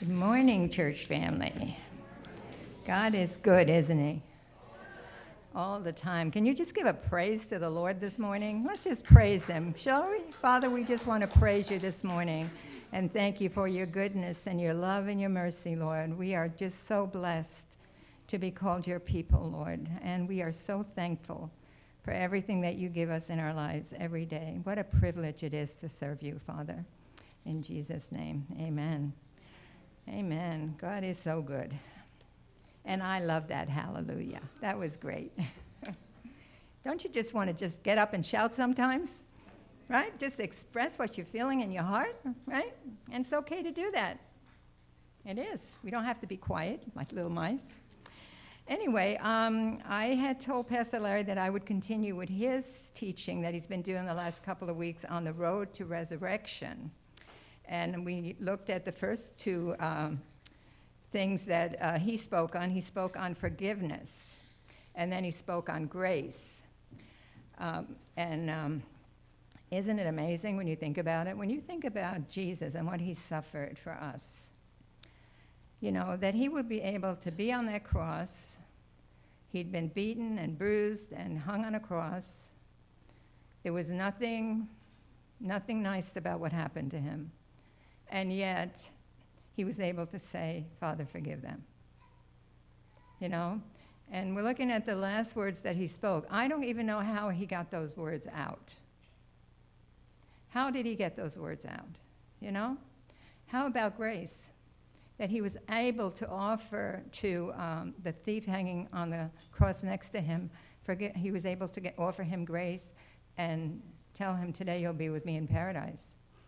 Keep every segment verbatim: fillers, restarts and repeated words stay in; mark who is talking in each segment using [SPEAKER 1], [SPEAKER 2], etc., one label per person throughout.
[SPEAKER 1] Good morning, church family. God is good, isn't he? All the time. Can you just give a praise to the Lord this morning? Let's just praise him, shall we? Father, we just want to praise you this morning and thank you for your goodness and your love and your mercy, Lord. We are just so blessed to be called your people, Lord, and we are so thankful for everything that you give us in our lives every day. What a privilege it is to serve you, Father. In Jesus' name, amen. Amen. God is so good. And I love that hallelujah. That was great. Don't you just want to just get up and shout sometimes? Right? Just express what you're feeling in your heart, right? And it's okay to do that. It is. We don't have to be quiet like little mice. Anyway, um, I had told Pastor Larry that I would continue with his teaching that he's been doing the last couple of weeks on the road to resurrection. And we looked at the first two um, things that uh, he spoke on. He spoke on forgiveness, and then he spoke on grace. Um, and um, isn't it amazing when you think about it? When you think about Jesus and what he suffered for us, you know, that he would be able to be on that cross. He'd been beaten and bruised and hung on a cross. There was nothing, nothing nice about what happened to him. And yet, he was able to say, Father, forgive them. You know? And we're looking at the last words that he spoke. I don't even know how he got those words out. How did he get those words out? You know? How about grace? That he was able to offer to um, the thief hanging on the cross next to him, forget, he was able to get, offer him grace and tell him, today you'll be with me in paradise.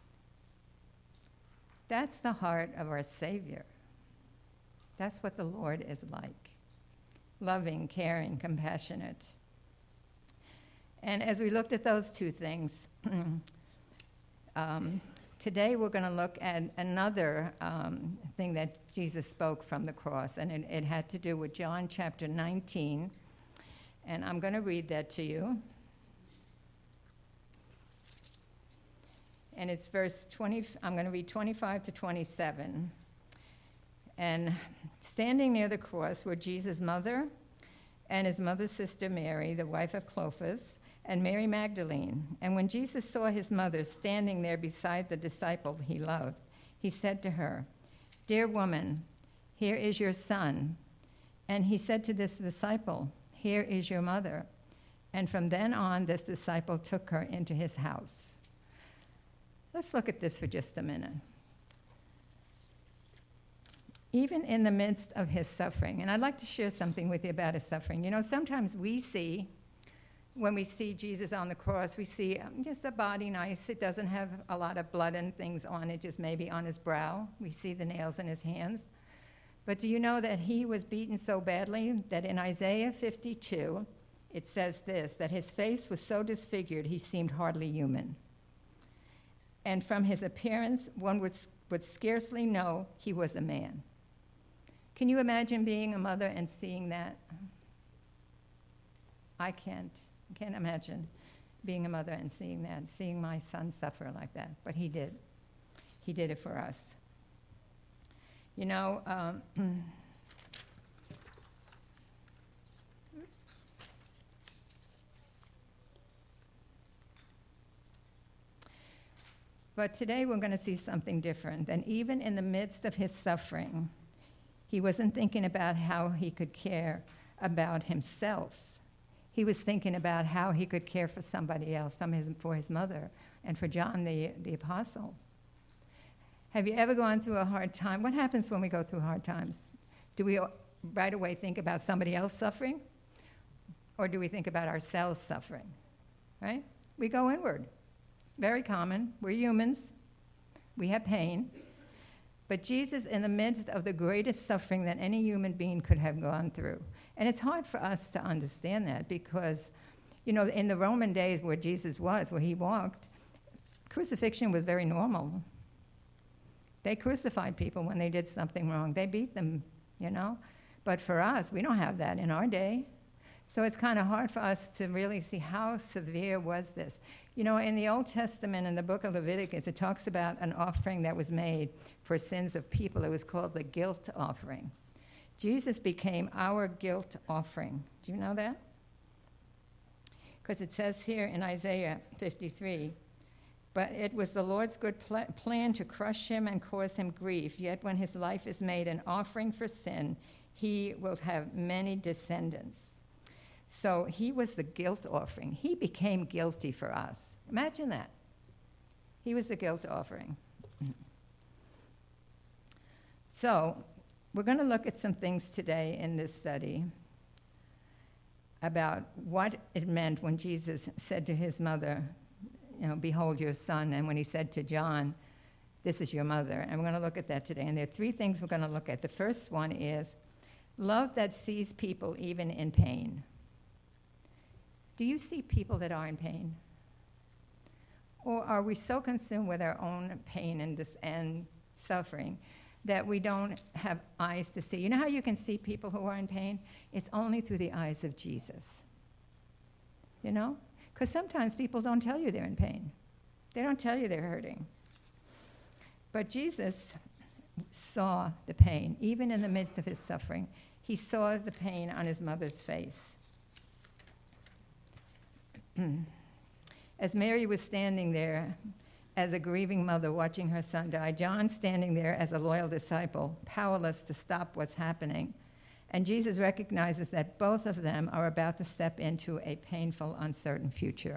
[SPEAKER 1] That's the heart of our Savior. That's what the Lord is like. Loving, caring, compassionate. And as we looked at those two things, um, today we're going to look at another um, thing that Jesus spoke from the cross, and it, it had to do with John chapter nineteen. And I'm going to read that to you. And it's verse twenty, I'm going to read twenty-five to twenty-seven. And standing near the cross were Jesus' mother and his mother's sister Mary, the wife of Clopas, and Mary Magdalene. And when Jesus saw his mother standing there beside the disciple he loved, he said to her, Dear woman, here is your son. And he said to this disciple, Here is your mother. And from then on, this disciple took her into his house. Let's look at this for just a minute. Even in the midst of his suffering, and I'd like to share something with you about his suffering. You know, sometimes we see, when we see Jesus on the cross, we see um, just a body nice. It doesn't have a lot of blood and things on it, just maybe on his brow. We see the nails in his hands. But do you know that he was beaten so badly that in Isaiah fifty-two, it says this, that his face was so disfigured he seemed hardly human. And from his appearance, one would, would scarcely know he was a man. Can you imagine being a mother and seeing that? I can't. I can't imagine being a mother and seeing that, seeing my son suffer like that. But he did. He did it for us. You know, um, but today we're going to see something different. And even in the midst of his suffering, he wasn't thinking about how he could care about himself. He was thinking about how he could care for somebody else, from his, for his mother and for John the, the apostle. Have you ever gone through a hard time? What happens when we go through hard times? Do we right away think about somebody else suffering? Or do we think about ourselves suffering? Right? We go inward. Very common. We're humans. We have pain. But Jesus, in the midst of the greatest suffering that any human being could have gone through, and it's hard for us to understand that because, you know, in the Roman days where Jesus was, where he walked, crucifixion was very normal. They crucified people when they did something wrong. They beat them, you know. But for us, we don't have that in our day. So it's kind of hard for us to really see how severe was this. You know, in the Old Testament, in the book of Leviticus, it talks about an offering that was made for sins of people. It was called the guilt offering. Jesus became our guilt offering. Do you know that? Because it says here in Isaiah fifty-three, but it was the Lord's good pl- plan to crush him and cause him grief. Yet when his life is made an offering for sin, he will have many descendants. So he was the guilt offering. He became guilty for us. Imagine that. He was the guilt offering. So we're going to look at some things today in this study about what it meant when Jesus said to his mother, you know, behold your son, and when he said to John, this is your mother. And we're going to look at that today. And there are three things we're going to look at. The first one is love that sees people even in pain. Do you see people that are in pain? Or are we so consumed with our own pain and, dis- and suffering that we don't have eyes to see? You know how you can see people who are in pain? It's only through the eyes of Jesus. You know? Because sometimes people don't tell you they're in pain. They don't tell you they're hurting. But Jesus saw the pain, even in the midst of his suffering. He saw the pain on his mother's face. As Mary was standing there as a grieving mother watching her son die, John standing there as a loyal disciple, powerless to stop what's happening. And Jesus recognizes that both of them are about to step into a painful, uncertain future.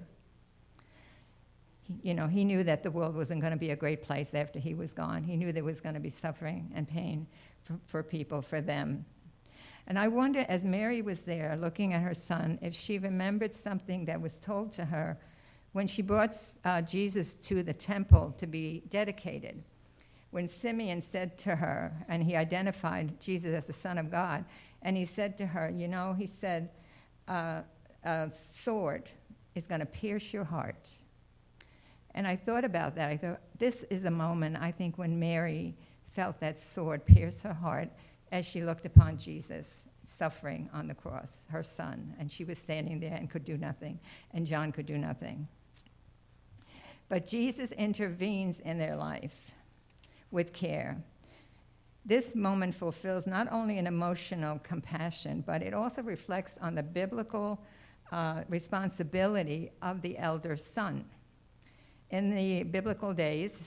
[SPEAKER 1] He, you know, he knew that the world wasn't going to be a great place after he was gone. He knew there was going to be suffering and pain for, for people, for them. And I wonder, as Mary was there looking at her son, if she remembered something that was told to her when she brought uh, Jesus to the temple to be dedicated. When Simeon said to her, and he identified Jesus as the Son of God, and he said to her, you know, he said, uh, a sword is going to pierce your heart. And I thought about that. I thought, this is a moment, I think, when Mary felt that sword pierce her heart as she looked upon Jesus suffering on the cross, her son, and she was standing there and could do nothing, and John could do nothing. But Jesus intervenes in their life with care. This moment fulfills not only an emotional compassion, but it also reflects on the biblical uh, responsibility of the elder son. In the biblical days,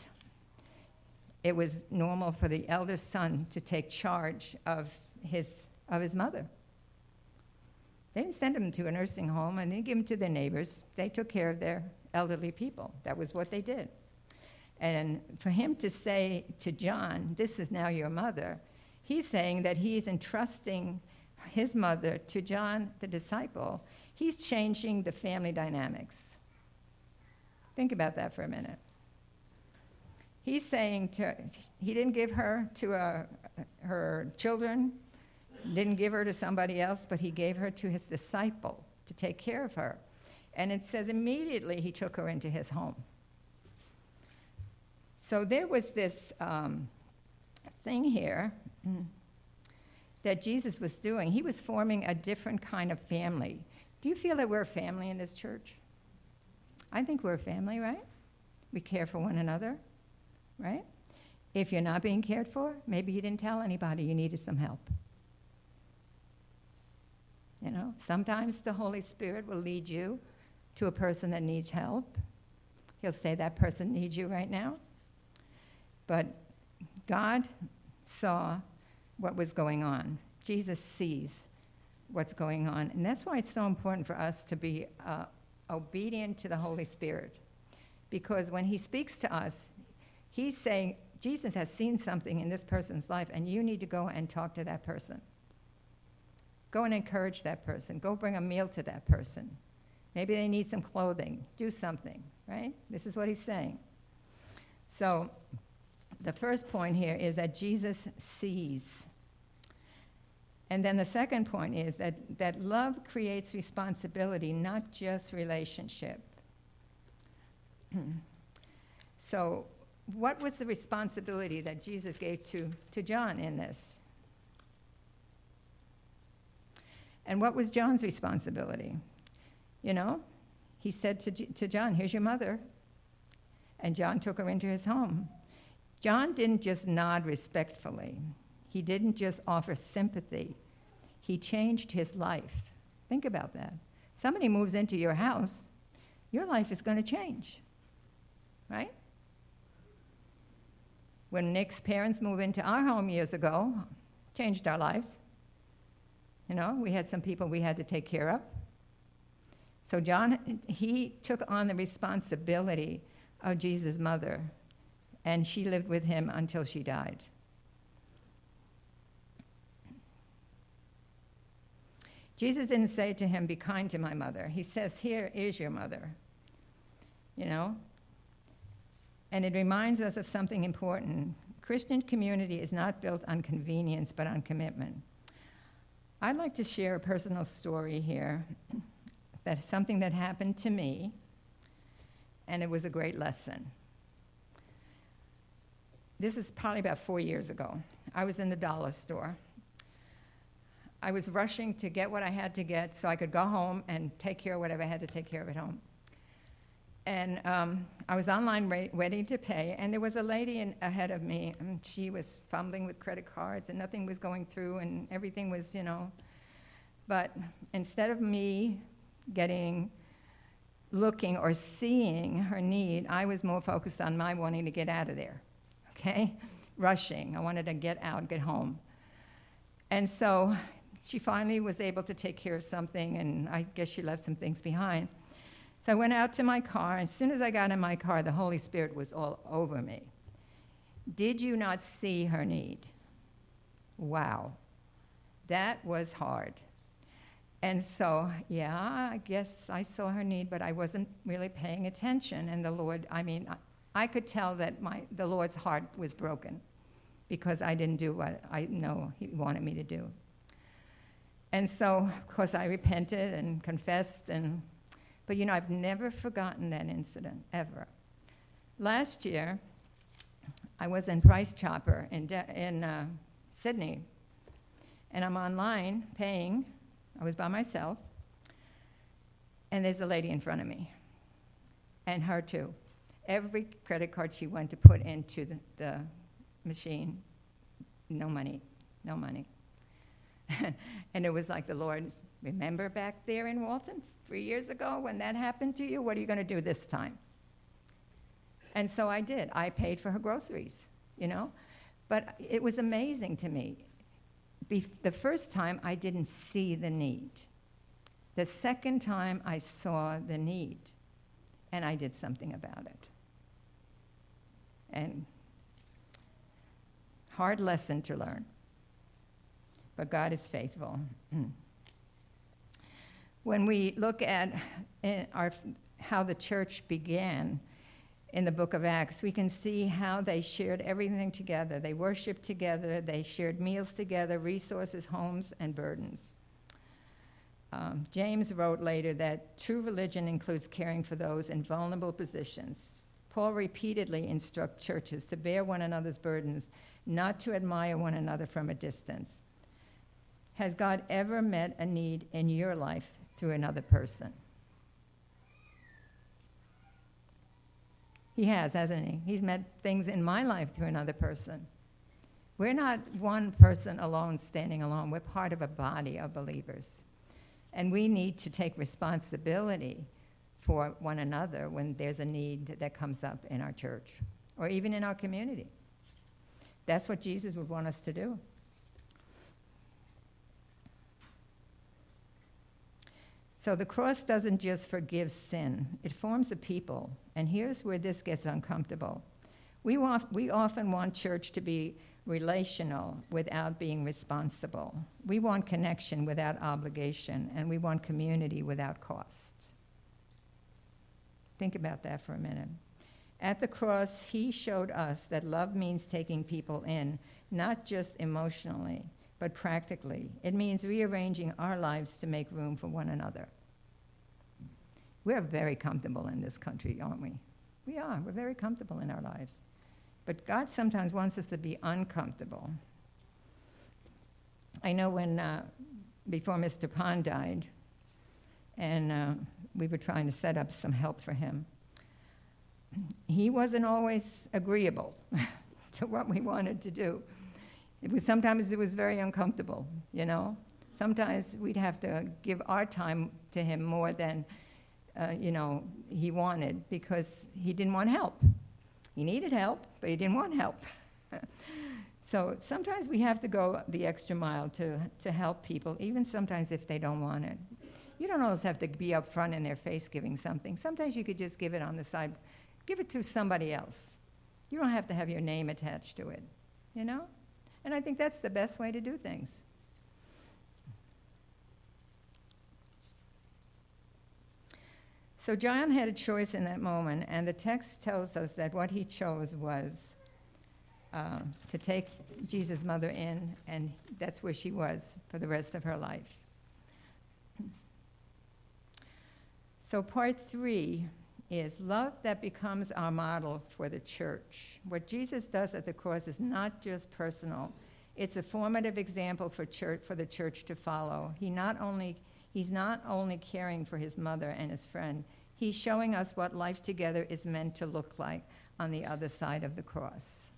[SPEAKER 1] it was normal for the elder son to take charge of his, of his mother. They didn't send him to a nursing home and they didn't give him to their neighbors. They took care of their elderly people. That was what they did. And for him to say to John, this is now your mother, he's saying that he's entrusting his mother to John, the disciple. He's changing the family dynamics. Think about that for a minute. He's saying to, he didn't give her to uh, her children, didn't give her to somebody else, but he gave her to his disciple to take care of her. And it says immediately he took her into his home. So there was this um, thing here that Jesus was doing. He was forming a different kind of family. Do you feel that we're a family in this church? I think we're a family, right? We care for one another, right? If you're not being cared for, maybe you didn't tell anybody you needed some help. You know, sometimes the Holy Spirit will lead you to a person that needs help. He'll say that person needs you right now. But God saw what was going on. Jesus sees what's going on. And that's why it's so important for us to be uh, obedient to the Holy Spirit. Because when he speaks to us, he's saying, Jesus has seen something in this person's life, and you need to go and talk to that person. Go and encourage that person. Go bring a meal to that person. Maybe they need some clothing. Do something, right? This is what he's saying. So the first point here is that Jesus sees. And then the second point is that, that love creates responsibility, not just relationship. So what was the responsibility that Jesus gave to, to John in this? And what was John's responsibility? You know, he said to, J- to John, here's your mother. And John took her into his home. John didn't just nod respectfully. He didn't just offer sympathy. He changed his life. Think about that. Somebody moves into your house, your life is going to change, right? When Nick's parents moved into our home years ago, changed our lives. You know, we had some people we had to take care of. So John, he took on the responsibility of Jesus' mother, and she lived with him until she died. Jesus didn't say to him, be kind to my mother. He says, here is your mother, you know? And it reminds us of something important. Christian community is not built on convenience, but on commitment. I'd like to share a personal story here, that something that happened to me, and it was a great lesson. This is probably about four years ago. I was in the dollar store. I was rushing to get what I had to get so I could go home and take care of whatever I had to take care of at home. And um, I was online re- ready to pay, and there was a lady in, ahead of me, and she was fumbling with credit cards, and nothing was going through, and everything was, you know. But instead of me getting, looking or seeing her need, I was more focused on my wanting to get out of there, okay? Rushing. I wanted to get out, get home. And so she finally was able to take care of something, and I guess she left some things behind. So I went out to my car, and as soon as I got in my car, the Holy Spirit was all over me. Did you not see her need? Wow. That was hard. And so, yeah, I guess I saw her need, but I wasn't really paying attention. And the Lord, I mean, I, I could tell that my the Lord's heart was broken because I didn't do what I know he wanted me to do. And so, of course, I repented and confessed, and but, you know, I've never forgotten that incident, ever. Last year, I was in Price Chopper in, De- in uh, Sydney, and I'm online paying. I was by myself, and there's a lady in front of me, and her too. Every credit card she went to put into the, the machine, no money, no money. And it was like the Lord, remember back there in Walton three years ago when that happened to you? What are you going to do this time? And so I did. I paid for her groceries, you know. But it was amazing to me. Be- the first time, I didn't see the need. The second time, I saw the need, and I did something about it. And hard lesson to learn. But God is faithful. When we look at our, how the church began in the book of Acts, we can see how they shared everything together. They worshiped together. They shared meals together, resources, homes, and burdens. Um, James wrote later that true religion includes caring for those in vulnerable positions. Paul repeatedly instructs churches to bear one another's burdens, not to admire one another from a distance. Has God ever met a need in your life through another person? He has, hasn't he? He's met things in my life through another person. We're not one person alone standing alone. We're part of a body of believers. And we need to take responsibility for one another when there's a need that comes up in our church or even in our community. That's what Jesus would want us to do. So the cross doesn't just forgive sin, it forms a people. And here's where this gets uncomfortable. We, want, we often want church to be relational without being responsible. We want connection without obligation, and we want community without cost. Think about that for a minute. At the cross, he showed us that love means taking people in, not just emotionally, but practically. It means rearranging our lives to make room for one another. We're very comfortable in this country, aren't we? We are. We're very comfortable in our lives. But God sometimes wants us to be uncomfortable. I know when uh, before Mister Pond died, and uh, we were trying to set up some help for him. He wasn't always agreeable to what we wanted to do. It was sometimes it was very uncomfortable, you know. Sometimes we'd have to give our time to him more than, uh, you know, he wanted, because he didn't want help. He needed help, but he didn't want help. So sometimes we have to go the extra mile to, to help people, even sometimes if they don't want it. You don't always have to be up front in their face giving something. Sometimes you could just give it on the side. Give it to somebody else. You don't have to have your name attached to it, you know? And I think that's the best way to do things. So John had a choice in that moment, and the text tells us that what he chose was uh, to take Jesus' mother in, and that's where she was for the rest of her life. So part three is love that becomes our model for the church. What Jesus does at the cross is not just personal. It's a formative example for church, for the church to follow. He not only, he's not only caring for his mother and his friend, he's showing us what life together is meant to look like on the other side of the cross.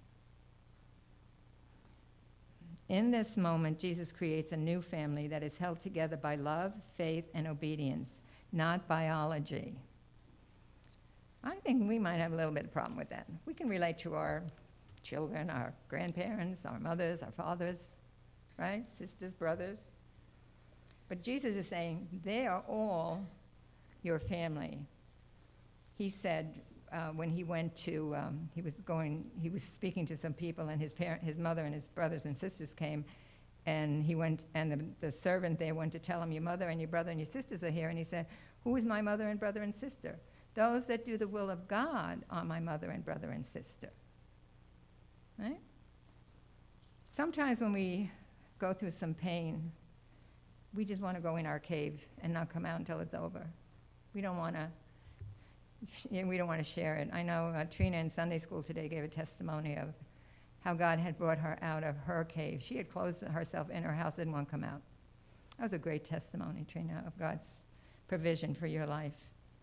[SPEAKER 1] In this moment, Jesus creates a new family that is held together by love, faith, and obedience, not biology. I think we might have a little bit of problem with that. We can relate to our children, our grandparents, our mothers, our fathers, right? Sisters, brothers. But Jesus is saying they are all your family. He said uh, when he went to, um, he was going, he was speaking to some people, and his parent, his mother and his brothers and sisters came, and he went, and the, the servant there went to tell him, your mother and your brother and your sisters are here, and he said, who is my mother and brother and sister? Those that do the will of God are my mother and brother and sister. Right? Sometimes when we go through some pain, we just want to go in our cave and not come out until it's over. We don't want to. We don't want to share it. I know uh, Trina in Sunday school today gave a testimony of how God had brought her out of her cave. She had closed herself in her house, didn't want to come out. That was a great testimony, Trina, of God's provision for your life.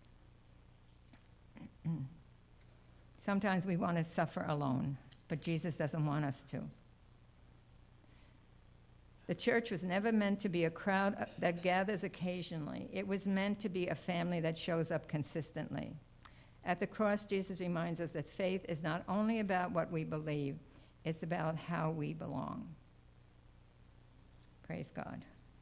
[SPEAKER 1] Sometimes we want to suffer alone, but Jesus doesn't want us to. The church was never meant to be a crowd that gathers occasionally. It was meant to be a family that shows up consistently. At the cross, Jesus reminds us that faith is not only about what we believe, it's about how we belong. Praise God.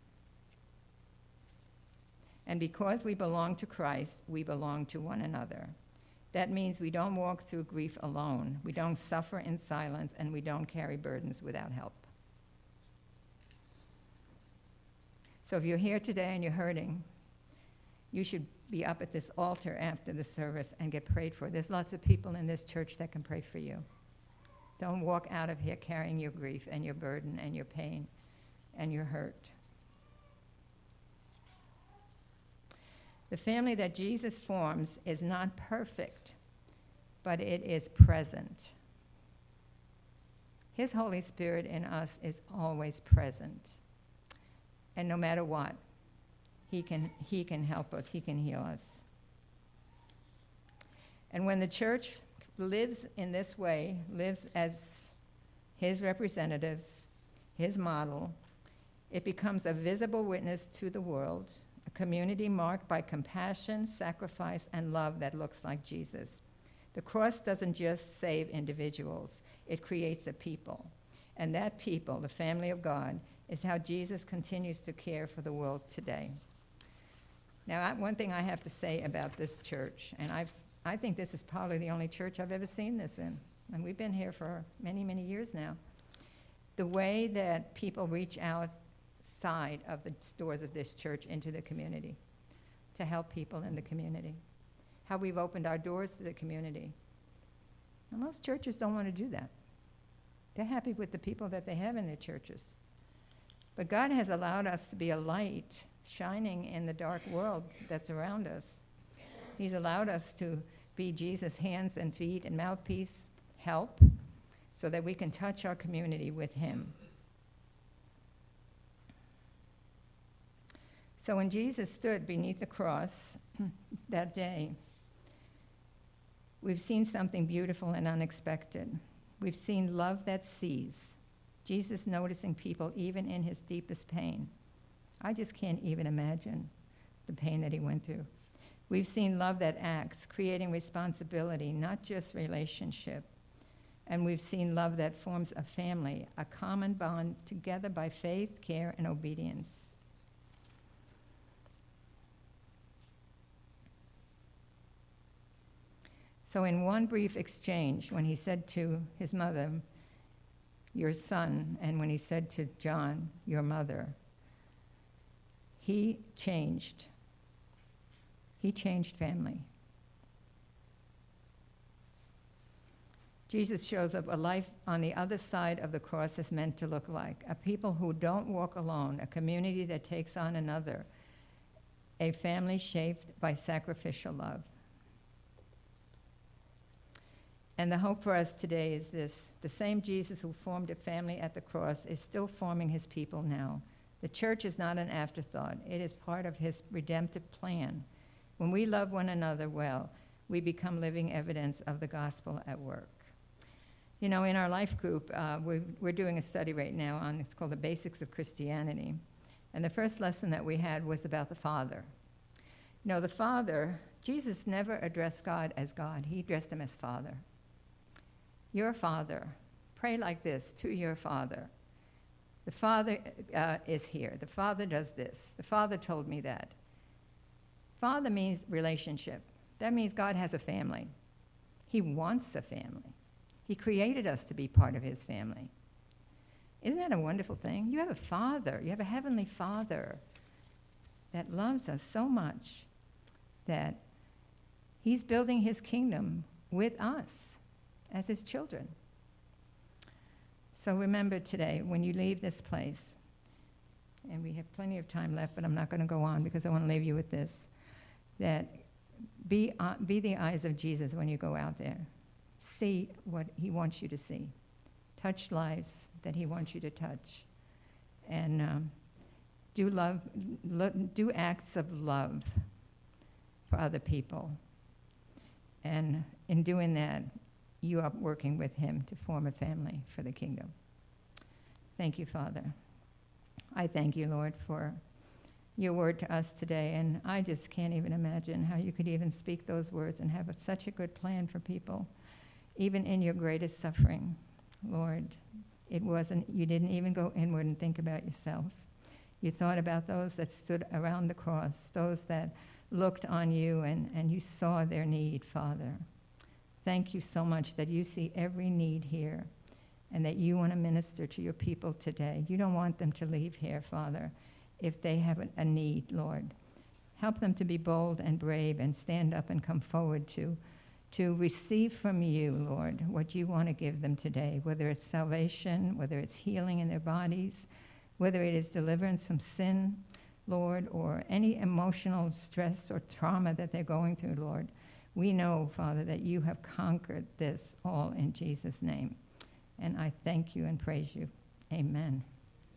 [SPEAKER 1] And because we belong to Christ, we belong to one another. That means we don't walk through grief alone, we don't suffer in silence, and we don't carry burdens without help. So if you're here today and you're hurting, you should be up at this altar after the service and get prayed for. There's lots of people in this church that can pray for you. Don't walk out of here carrying your grief and your burden and your pain and your hurt. The family that Jesus forms is not perfect, but it is present. His Holy Spirit in us is always present. And no matter what, he can, he can help us. He can heal us. And when the church lives in this way, lives as his representatives, his model, it becomes a visible witness to the world, a community marked by compassion, sacrifice, and love that looks like Jesus. The cross doesn't just save individuals. It creates a people. And that people, the family of God, is how Jesus continues to care for the world today. Now, I, one thing I have to say about this church, and I've, I think this is probably the only church I've ever seen this in, and we've been here for many, many years now. The way that people reach outside of the doors of this church into the community to help people in the community, how we've opened our doors to the community. And most churches don't want to do that. They're happy with the people that they have in their churches. But God has allowed us to be a light shining in the dark world that's around us. He's allowed us to be Jesus' hands and feet and mouthpiece, help, so that we can touch our community with him. So when Jesus stood beneath the cross that day, we've seen something beautiful and unexpected. We've seen love that sees. Jesus noticing people even in his deepest pain. I just can't even imagine the pain that he went through. We've seen love that acts, creating responsibility, not just relationship. And we've seen love that forms a family, a common bond together by faith, care, and obedience. So in one brief exchange, when he said to his mother, your son, and when he said to John, your mother, he changed. He changed family. Jesus shows up a life on the other side of the cross is meant to look like. A people who don't walk alone, a community that takes on another, a family shaped by sacrificial love. And the hope for us today is this. The same Jesus who formed a family at the cross is still forming his people now. The church is not an afterthought. It is part of his redemptive plan. When we love one another well, we become living evidence of the gospel at work. You know, in our life group, uh, we're, we're doing a study right now on, it's called The Basics of Christianity. And the first lesson that we had was about the Father. You know, the Father, Jesus never addressed God as God. He addressed him as Father. Your Father. Pray like this to your Father. The Father uh, is here. The Father does this. The Father told me that. Father means relationship. That means God has a family. He wants a family. He created us to be part of his family. Isn't that a wonderful thing? You have a Father. You have a heavenly Father that loves us so much that he's building his kingdom with us as his children. So remember today, when you leave this place, and we have plenty of time left, but I'm not going to go on because I want to leave you with this, that be, uh, be the eyes of Jesus when you go out there. See what he wants you to see. Touch lives that he wants you to touch. And um, do love, lo- do acts of love for other people. And in doing that, you are working with him to form a family for the kingdom. Thank you, Father. I thank you, Lord, for your word to us today. And I just can't even imagine how you could even speak those words and have a, such a good plan for people, even in your greatest suffering. Lord, it wasn't, you didn't even go inward and think about yourself. You thought about those that stood around the cross, those that looked on you and, and you saw their need, Father. Thank you so much that you see every need here and that you want to minister to your people today. You don't want them to leave here, Father, if they have a need, Lord. Help them to be bold and brave and stand up and come forward to, to receive from you, Lord, what you want to give them today, whether it's salvation, whether it's healing in their bodies, whether it is deliverance from sin, Lord, or any emotional stress or trauma that they're going through, Lord. We know, Father, that you have conquered this all in Jesus' name. And I thank you and praise you. Amen.